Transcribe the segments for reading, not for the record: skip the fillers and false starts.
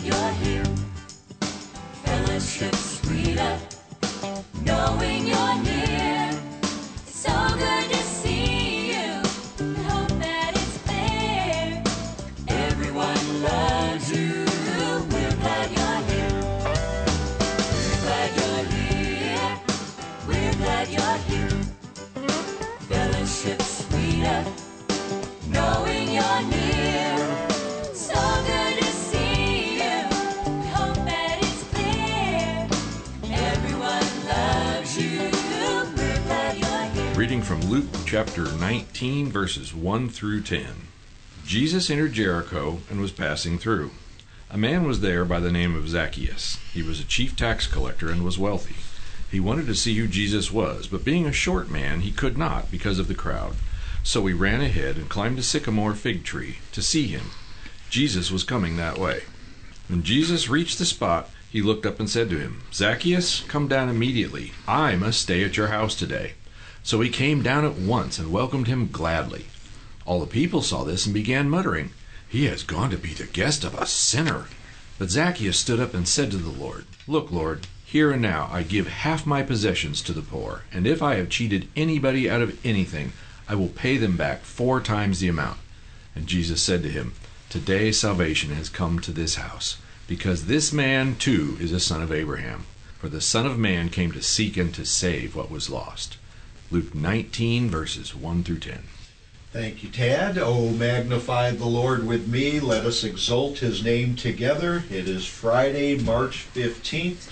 you're here. Fellowship sweeter, knowing you're near. It's so good to see you. I hope that it's clear. Everyone loves you. We're glad you're here. We're glad you're here. We're glad you're here. Fellowship sweeter, knowing you're near. So good to see you. We hope that it's clear. Everyone loves you. We're glad you're here. Reading from Luke chapter 19, verses 1 through 10. Jesus entered Jericho and was passing through. A man was there by the name of Zacchaeus. He was a chief tax collector and was wealthy. He wanted to see who Jesus was, but being a short man, he could not because of the crowd. So he ran ahead and climbed a sycamore fig tree to see him. Jesus was coming that way. When Jesus reached the spot, he looked up and said to him, "Zacchaeus, come down immediately. I must stay at your house today." So he came down at once and welcomed him gladly. All the people saw this and began muttering, "He has gone to be the guest of a sinner." But Zacchaeus stood up and said to the Lord, "Look, Lord, here and now I give half my possessions to the poor, and if I have cheated anybody out of anything, I will pay them back 4 times the amount." And Jesus said to him, "Today salvation has come to this house, because this man too is a son of Abraham. For the Son of Man came to seek and to save what was lost." Luke 19, verses 1 through 10. Thank you, Tad. Oh, magnify the Lord with me. Let us exalt his name together. It is Friday, March 15th,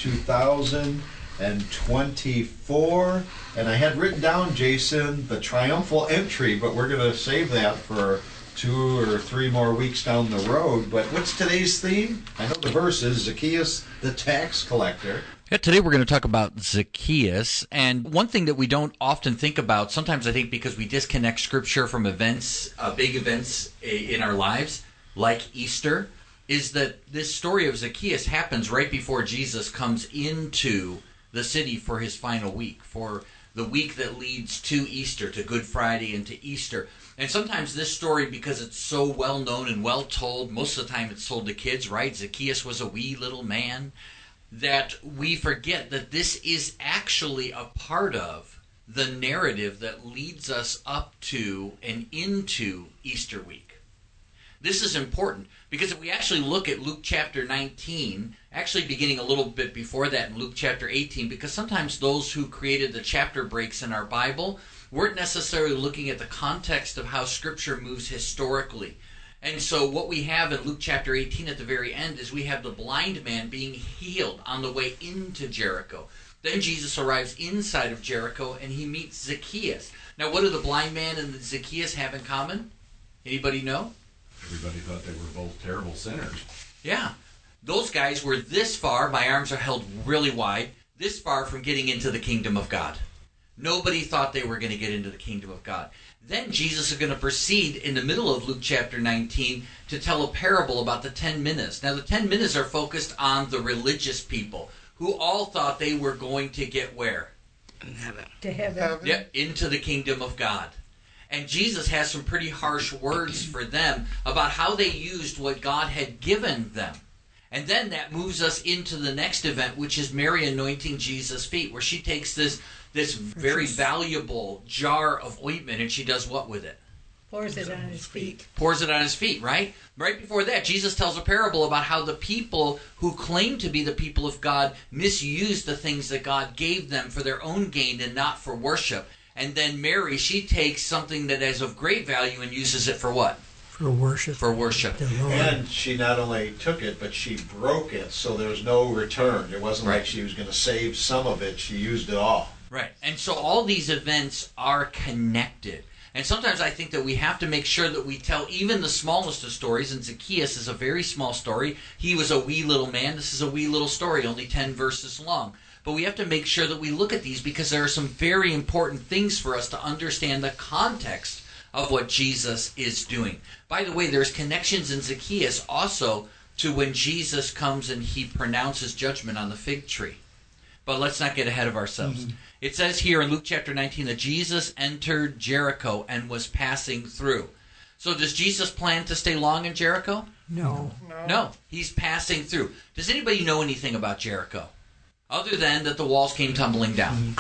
2024. And I had written down, Jason, the triumphal entry, but we're going to save that for 2 or 3 more weeks down the road. But what's today's theme? I know the verse is Zacchaeus, the tax collector. Yeah, today we're going to talk about Zacchaeus, and one thing that we don't often think about, sometimes I think because we disconnect Scripture from events, big events in our lives, like Easter, is that this story of Zacchaeus happens right before Jesus comes into the city for his final week, for the week that leads to Easter, to Good Friday and to Easter. And sometimes this story, because it's so well known and well told, most of the time it's told to kids, right? Zacchaeus was a wee little man, that we forget that this is actually a part of the narrative that leads us up to and into Easter week. This is important because if we actually look at Luke chapter 19, actually beginning a little bit before that in Luke chapter 18, because sometimes those who created the chapter breaks in our Bible weren't necessarily looking at the context of how Scripture moves historically. And so what we have in Luke chapter 18 at the very end is we have the blind man being healed on the way into Jericho. Then Jesus arrives inside of Jericho and he meets Zacchaeus. Now what do the blind man and the Zacchaeus have in common? Anybody know? Everybody thought they were both terrible sinners. Yeah. Those guys were this far, my arms are held really wide, this far from getting into the kingdom of God. Nobody thought they were going to get into the kingdom of God. Then Jesus is going to proceed in the middle of Luke chapter 19 to tell a parable about the 10 minas. Now the 10 minas are focused on the religious people who all thought they were going to get where? Heaven. To heaven. Yep, into the kingdom of God. And Jesus has some pretty harsh words for them about how they used what God had given them. And then that moves us into the next event, which is Mary anointing Jesus' feet, where she takes this very valuable jar of ointment and she does what with it? Pours it on his feet. Pours it on his feet, right? Right before that, Jesus tells a parable about how the people who claim to be the people of God misuse the things that God gave them for their own gain and not for worship. And then Mary, she takes something that is of great value and uses it for what? For worship. For worship. The Lord. And she not only took it, but she broke it, so there's no return. It wasn't like she was going to save some of it. She used it all. Right. And so all these events are connected. And sometimes I think that we have to make sure that we tell even the smallest of stories, and Zacchaeus is a very small story. He was a wee little man. This is a wee little story, only 10 verses long. But we have to make sure that we look at these because there are some very important things for us to understand the context of what Jesus is doing. By the way, there's connections in Zacchaeus also to when Jesus comes and he pronounces judgment on the fig tree. But let's not get ahead of ourselves. It says here in Luke chapter 19 that Jesus entered Jericho and was passing through. So does Jesus plan to stay long in Jericho? No. No, he's passing through. Does anybody know anything about Jericho? Other than that the walls came tumbling down.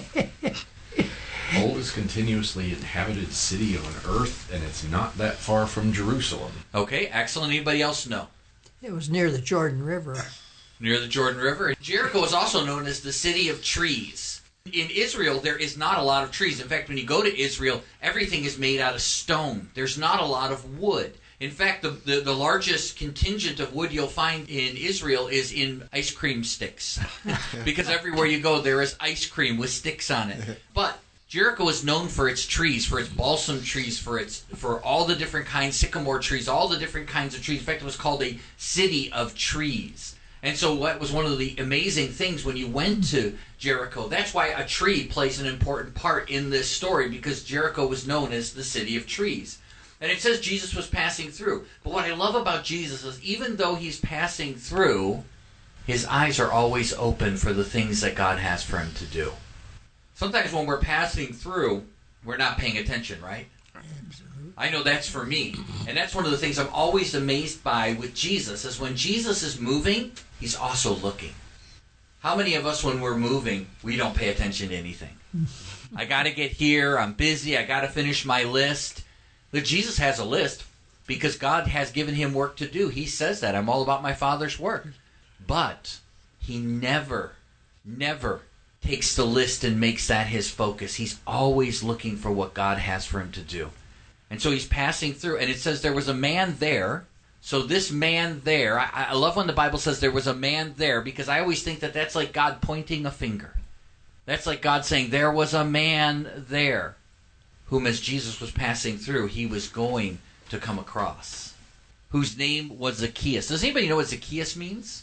Oldest continuously inhabited city on earth, and it's not that far from Jerusalem. Okay, excellent. Anybody else know? It was near the Jordan River. Near the Jordan River. Jericho is also known as the city of trees. In Israel, there is not a lot of trees. In fact, when you go to Israel, everything is made out of stone. There's not a lot of wood. In fact, the largest contingent of wood you'll find in Israel is in ice cream sticks. Because everywhere you go, there is ice cream with sticks on it. But Jericho is known for its trees, for its balsam trees, for all the different kinds, sycamore trees, all the different kinds of trees. In fact, it was called a city of trees. And so what was one of the amazing things when you went to Jericho, that's why a tree plays an important part in this story, because Jericho was known as the city of trees. And it says Jesus was passing through. But what I love about Jesus is even though he's passing through, his eyes are always open for the things that God has for him to do. Sometimes when we're passing through, we're not paying attention, right? Absolutely. I know that's for me. And that's one of the things I'm always amazed by with Jesus, is when Jesus is moving, he's also looking. How many of us, when we're moving, we don't pay attention to anything? I got to get here, I'm busy, I got to finish my list. But Jesus has a list because God has given him work to do. He says that, I'm all about my Father's work. But he never takes the list and makes that his focus. He's always looking for what God has for him to do. And so he's passing through, and it says there was a man there. So this man there, I love when the Bible says there was a man there, because I always think that that's like God pointing a finger. That's like God saying there was a man there, whom as Jesus was passing through, he was going to come across, whose name was Zacchaeus. Does anybody know what Zacchaeus means?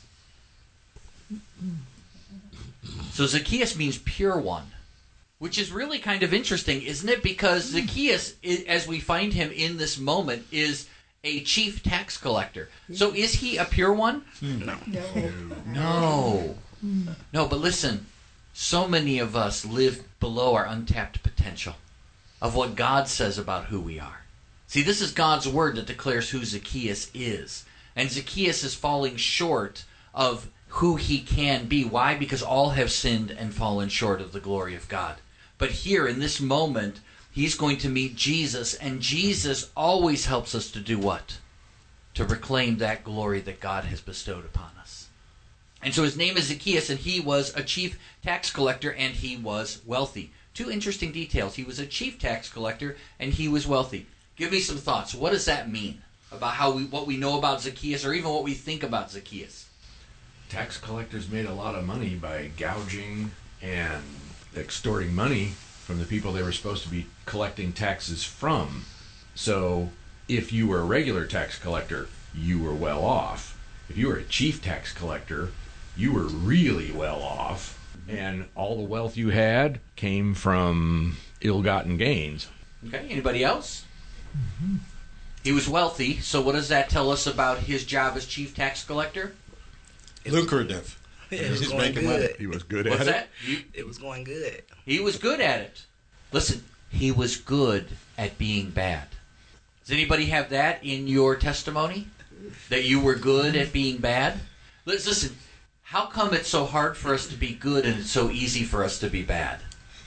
So Zacchaeus means pure one, which is really kind of interesting, isn't it? Because Zacchaeus, as we find him in this moment, is a chief tax collector. So is he a pure one? No. No, but listen, so many of us live below our untapped potential of what God says about who we are. See, this is God's word that declares who Zacchaeus is. And Zacchaeus is falling short of who he can be. Why? Because all have sinned and fallen short of the glory of God. But here in this moment, he's going to meet Jesus, and Jesus always helps us to do what? To reclaim that glory that God has bestowed upon us. And so his name is Zacchaeus, and he was a chief tax collector, and he was wealthy. Two interesting details. He was a chief tax collector, and he was wealthy. Give me some thoughts. What does that mean about what we know about Zacchaeus, or even what we think about Zacchaeus? Tax collectors made a lot of money by gouging and extorting money from the people they were supposed to be collecting taxes from. So if you were a regular tax collector, you were well off. If you were a chief tax collector, you were really well off. And all the wealth you had came from ill-gotten gains. Okay, anybody else? He was wealthy, so what does that tell us about his job as chief tax collector? Lucrative. It was He's going making good. money. He was good What's at that? It was going good. He was good at it. Listen, he was good at being bad. Does anybody have that in your testimony? That you were good at being bad? Listen, how come it's so hard for us to be good and it's so easy for us to be bad?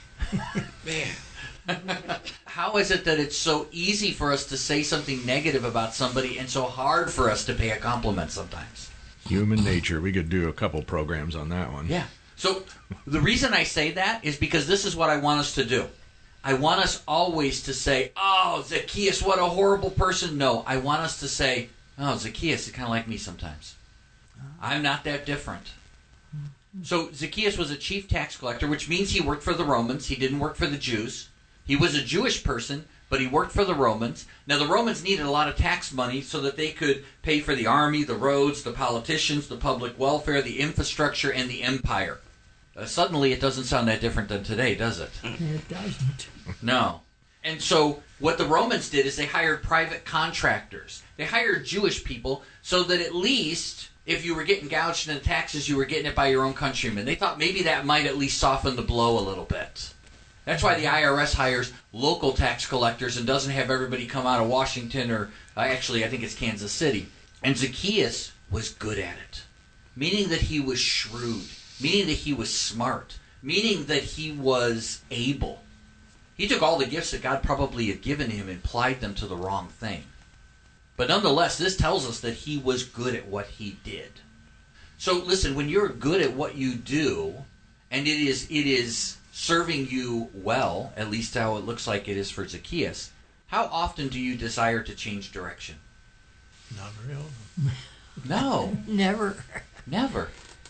Man, How is it that it's so easy for us to say something negative about somebody and so hard for us to pay a compliment sometimes? Human nature. We could do a couple programs on that one. Yeah. So the reason I say that is because this is what I want us to do. I want us always to say, oh, Zacchaeus, what a horrible person. No, I want us to say, oh, Zacchaeus is kind of like me sometimes. I'm not that different. So Zacchaeus was a chief tax collector, which means he worked for the Romans. He didn't work for the Jews. He was a Jewish person, but he worked for the Romans. Now, the Romans needed a lot of tax money so that they could pay for the army, the roads, the politicians, the public welfare, the infrastructure, and the empire. Suddenly, it doesn't sound that different than today, does it? it doesn't. No. And so what the Romans did is they hired private contractors. They hired Jewish people so that at least if you were getting gouged in taxes, you were getting it by your own countrymen. They thought maybe that might at least soften the blow a little bit. That's why the IRS hires local tax collectors and doesn't have everybody come out of Washington or actually I think it's Kansas City. And Zacchaeus was good at it, meaning that he was shrewd, meaning that he was smart, meaning that he was able. He took all the gifts that God probably had given him and applied them to the wrong thing. But nonetheless, this tells us that he was good at what he did. So listen, when you're good at what you do, and it is serving you well, at least how it looks like it is for Zacchaeus, how often do you desire to change direction? Not real. No. Never. Never.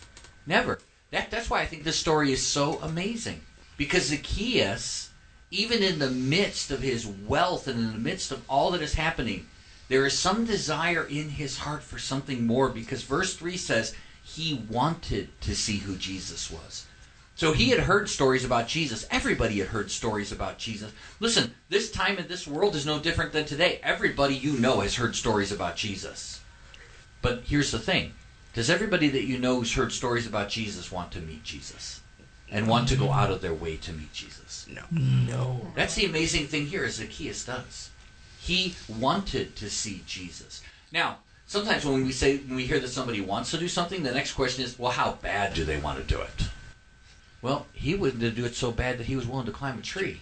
That's why I think this story is so amazing. Because Zacchaeus, even in the midst of his wealth and in the midst of all that is happening, there is some desire in his heart for something more, because verse 3 says he wanted to see who Jesus was. So he had heard stories about Jesus. Everybody had heard stories about Jesus. Listen, this time in this world is no different than today. Everybody you know has heard stories about Jesus. But here's the thing. Does everybody that you know who's heard stories about Jesus want to meet Jesus? And want to go out of their way to meet Jesus? No. That's the amazing thing here, is Zacchaeus does. He wanted to see Jesus. Now, sometimes when we hear that somebody wants to do something, the next question is, well, how bad do they want to do it? Well, he wanted to do it so bad that he was willing to climb a tree.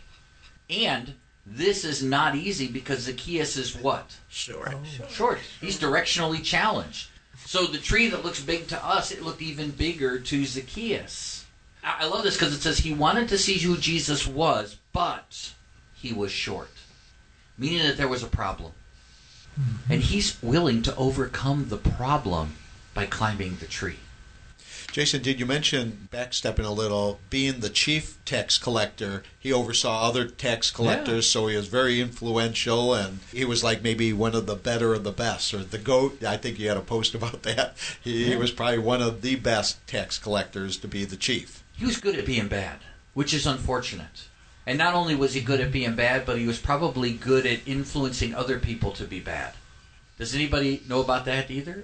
And this is not easy because Zacchaeus is what? Short. Short. He's directionally challenged. So the tree that looks big to us, it looked even bigger to Zacchaeus. I love this because it says he wanted to see who Jesus was, but he was short. Meaning that there was a problem. And he's willing to overcome the problem by climbing the tree. Jason, did you mention, backstepping a little, being the chief tax collector, he oversaw other tax collectors, so he was very influential, and he was like maybe one of the better of the best, or the GOAT. I think you had a post about that. He was probably one of the best tax collectors to be the chief. He was good at being bad, which is unfortunate. And not only was he good at being bad, but he was probably good at influencing other people to be bad. Does anybody know about that either?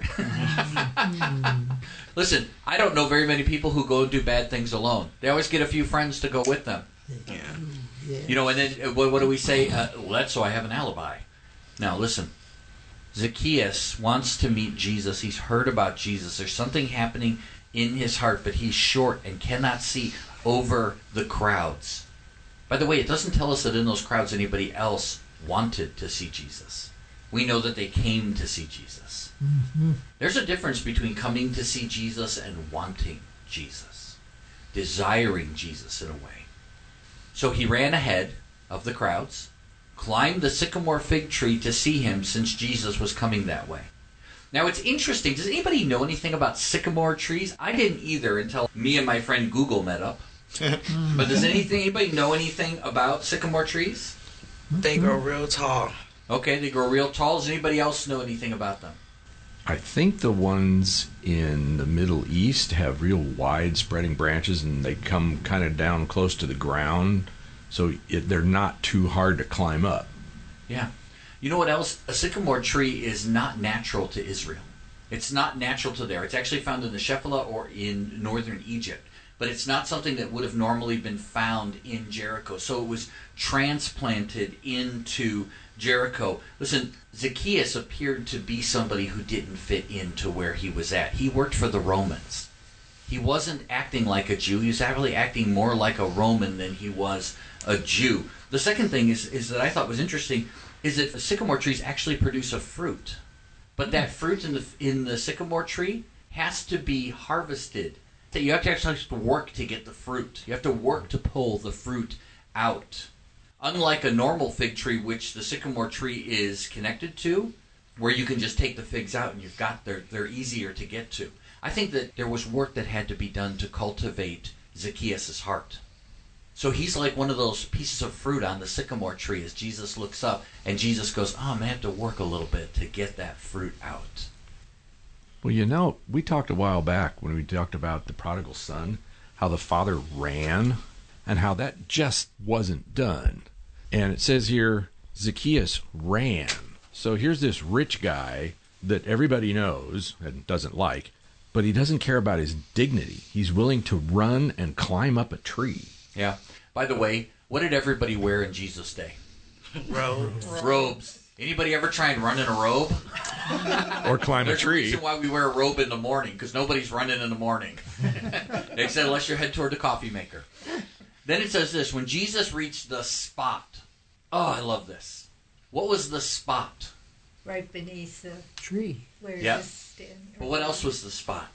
Listen, I don't know very many people who go and do bad things alone. They always get a few friends to go with them. Yeah. You know, and then what do we say? Well, that's so I have an alibi. Now, listen. Zacchaeus wants to meet Jesus. He's heard about Jesus. There's something happening in his heart, but he's short and cannot see over the crowds. By the way, it doesn't tell us that in those crowds anybody else wanted to see Jesus. We know that they came to see Jesus. Mm-hmm. There's a difference between coming to see Jesus and wanting Jesus. Desiring Jesus in a way. So he ran ahead of the crowds, climbed the sycamore fig tree to see him since Jesus was coming that way. Now it's interesting. Does anybody know anything about sycamore trees? I didn't either until me and my friend Google met up. But does anybody know anything about sycamore trees? They grow real tall. Okay, they grow real tall. Does anybody else know anything about them? I think the ones in the Middle East have real wide spreading branches, and they come kind of down close to the ground, so they're not too hard to climb up. Yeah. You know what else? A sycamore tree is not natural to Israel. It's not natural to there. It's actually found in the Shephelah or in northern Egypt. But it's not something that would have normally been found in Jericho. So it was transplanted into Jericho. Listen, Zacchaeus appeared to be somebody who didn't fit into where he was at. He worked for the Romans. He wasn't acting like a Jew. He was actually acting more like a Roman than he was a Jew. The second thing is that I thought was interesting is that the sycamore trees actually produce a fruit. But that fruit in the sycamore tree has to be harvested. You have to actually work to get the fruit. You have to work to pull the fruit out. Unlike a normal fig tree, which the sycamore tree is connected to, where you can just take the figs out and they're easier to get to. I think that there was work that had to be done to cultivate Zacchaeus' heart. So he's like one of those pieces of fruit on the sycamore tree as Jesus looks up and Jesus goes, I'm going to have to work a little bit to get that fruit out. Well, you know, we talked a while back when we talked about the prodigal son, how the father ran, and how that just wasn't done. And it says here, Zacchaeus ran. So here's this rich guy that everybody knows and doesn't like, but he doesn't care about his dignity. He's willing to run and climb up a tree. Yeah. By the way, what did everybody wear in Jesus' day? Robes. Anybody ever try and run in a robe? Or climb a There's a tree. reason why we wear a robe in the morning, because nobody's running in the morning. Except unless you're headed toward the coffee maker. Then it says this, when Jesus reached the spot. Oh, I love this. What was the spot? Right beneath the Tree. where Yep. this stand. But what else was the spot?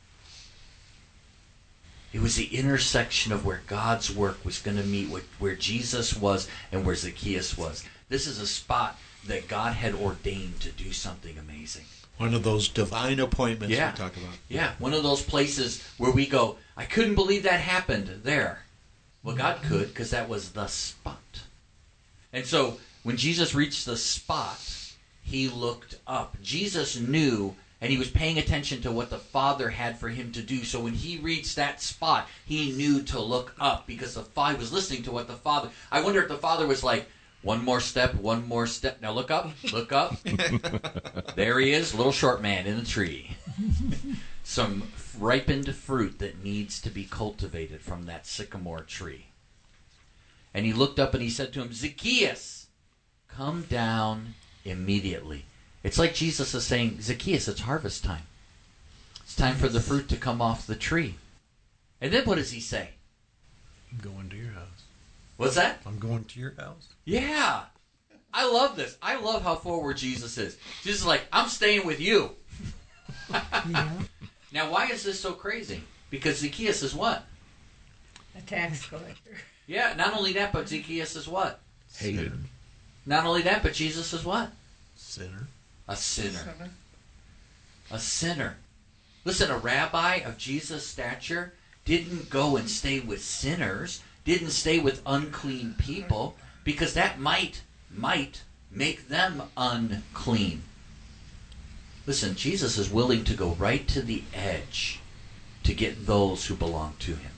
It was the intersection of where God's work was going to meet with where Jesus was and where Zacchaeus was. This is a spot that God had ordained to do something amazing. One of those divine appointments Yeah. we talk about. Yeah, one of those places where we go, I couldn't believe that happened there. Well, God could, because that was the spot. And so, when Jesus reached the spot, he looked up. Jesus knew, and he was paying attention to what the Father had for him to do. So when he reached that spot, he knew to look up, because the Father was listening to what the Father... I wonder if the Father was like, one more step. Now look up, look up. There he is, little short man in the tree. Some ripened fruit that needs to be cultivated from that sycamore tree. And he looked up and he said to him, Zacchaeus, come down immediately. It's like Jesus is saying, Zacchaeus, it's harvest time. It's time for the fruit to come off the tree. And then what does he say? I'm going to your house. What's that? I'm going to your house. Yeah. I love this. I love how forward Jesus is. Jesus is like, I'm staying with you. Yeah. Now, why is this so crazy? Because Zacchaeus is what? A tax collector. Yeah, not only that, but Zacchaeus is what? Hated. Not only that, but Jesus is what? Sinner. A sinner. A sinner. Listen, a rabbi of Jesus' stature didn't go and stay with sinners, didn't stay with unclean people, because that might make them unclean. Listen, Jesus is willing to go right to the edge to get those who belong to him.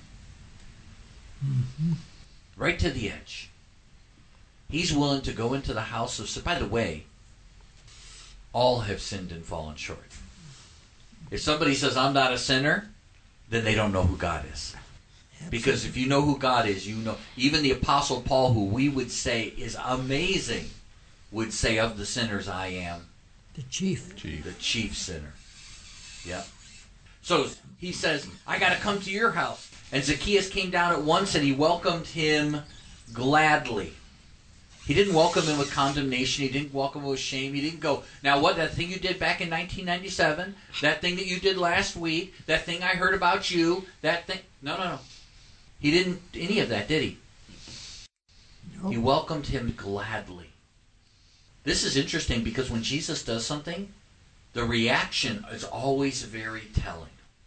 Right to the edge. He's willing to go into the house of sin. By the way, all have sinned and fallen short. If somebody says, I'm not a sinner, then they don't know who God is. Because if you know who God is, you know. Even the Apostle Paul, who we would say is amazing, would say, of the sinners I am The chief. the chief sinner. Yep. So he says, I got to come to your house. And Zacchaeus came down at once and he welcomed him gladly. He didn't welcome him with condemnation. He didn't welcome him with shame. He didn't go, now what, that thing you did back in 1997, that thing that you did last week, that thing I heard about you, that thing. No. He didn't any of that, did he? No. He welcomed him gladly. This is interesting because when Jesus does something, the reaction is always very telling.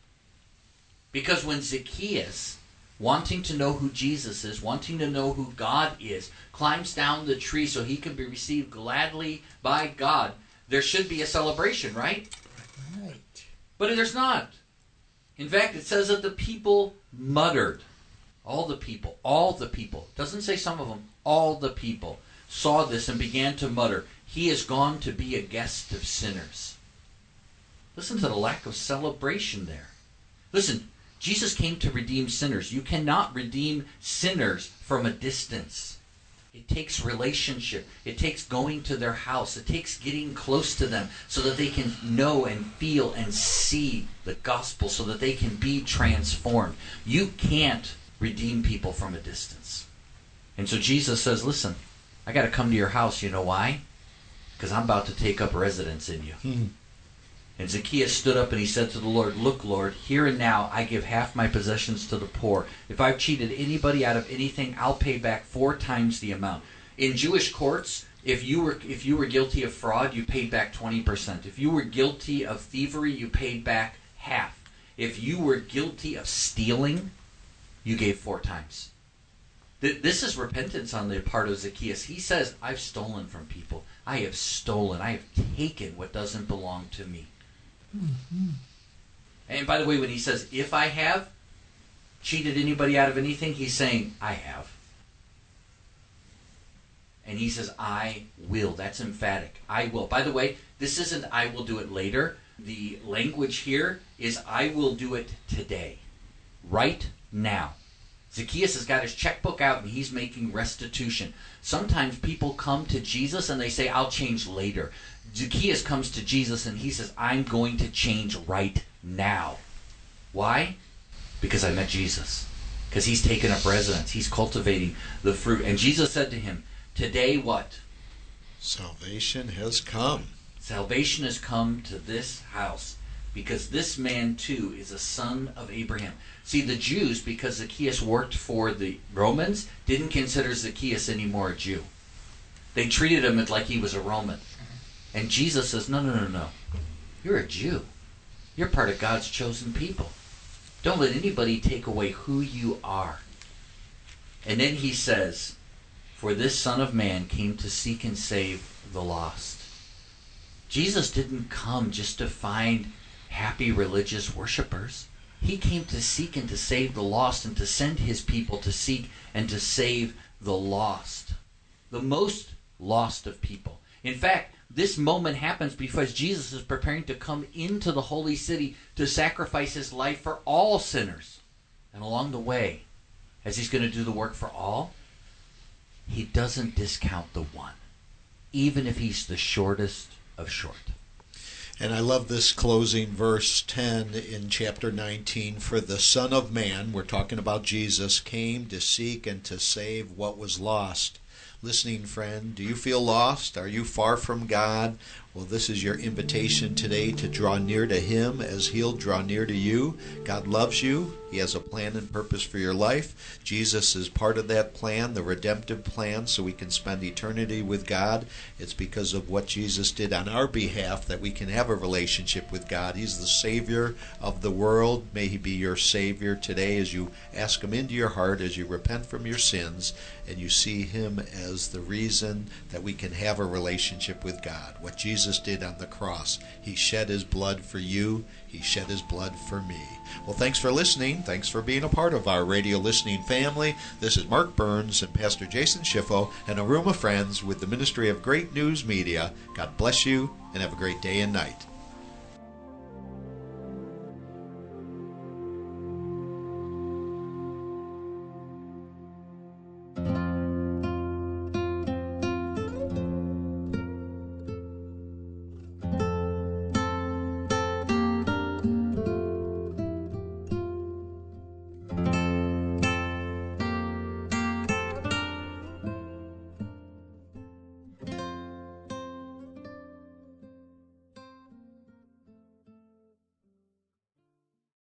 Because when Zacchaeus, wanting to know who Jesus is, wanting to know who God is, climbs down the tree so he can be received gladly by God, there should be a celebration, right? Right. But there's not. In fact, it says that the people muttered. All the people. It doesn't say some of them. All the people saw this and began to mutter, he is gone to be a guest of sinners. Listen to the lack of celebration there. Listen, Jesus came to redeem sinners. You cannot redeem sinners from a distance. It takes relationship. It takes going to their house. It takes getting close to them so that they can know and feel and see the gospel so that they can be transformed. You can't redeem people from a distance. And so Jesus says, listen, I got to come to your house. You know why? Because I'm about to take up residence in you. And Zacchaeus stood up and he said to the Lord, look, Lord, here and now I give half my possessions to the poor. If I've cheated anybody out of anything, I'll pay back 4 times the amount. In Jewish courts, if you were guilty of fraud, you paid back 20%. If you were guilty of thievery, you paid back half. If you were guilty of stealing, you gave 4 times. This is repentance on the part of Zacchaeus. He says, I've stolen from people. I have stolen. I have taken what doesn't belong to me. Mm-hmm. And by the way, when he says, if I have cheated anybody out of anything, he's saying, I have. And he says, I will. That's emphatic. I will. By the way, this isn't I will do it later. The language here is I will do it today. Right now. Zacchaeus has got his checkbook out and he's making restitution. Sometimes people come to Jesus and they say, I'll change later. Zacchaeus comes to Jesus and he says, I'm going to change right now. Why? Because I met Jesus. Because he's taken up residence. He's cultivating the fruit. And Jesus said to him, today what? Salvation has come. Salvation has come to this house. Because this man too is a son of Abraham. See, the Jews, because Zacchaeus worked for the Romans, didn't consider Zacchaeus anymore a Jew. They treated him like he was a Roman. And Jesus says, no. You're a Jew. You're part of God's chosen people. Don't let anybody take away who you are. And then he says, for this Son of Man came to seek and save the lost. Jesus didn't come just to find happy religious worshipers. He came to seek and to save the lost and to send his people to seek and to save the lost. The most lost of people. In fact, this moment happens because Jesus is preparing to come into the holy city to sacrifice his life for all sinners. And along the way, as he's going to do the work for all, he doesn't discount the one, even if he's the shortest of short. And I love this closing verse 10 in chapter 19. For the Son of Man, we're talking about Jesus, came to seek and to save what was lost. Listening friend, do you feel lost? Are you far from God? Well, this is your invitation today to draw near to him as he'll draw near to you. God loves you. He has a plan and purpose for your life. Jesus is part of that plan, the redemptive plan, so we can spend eternity with God. It's because of what Jesus did on our behalf that we can have a relationship with God. He's the Savior of the world. May he be your Savior today as you ask him into your heart, as you repent from your sins, and you see him as the reason that we can have a relationship with God. What Jesus did on the cross. He shed his blood for you. He shed his blood for me. Well, thanks for listening. Thanks for being a part of our radio listening family. This is Mark Burns and Pastor Jason Schiffo and a room of friends with the Ministry of Great News Media. God bless you and have a great day and night.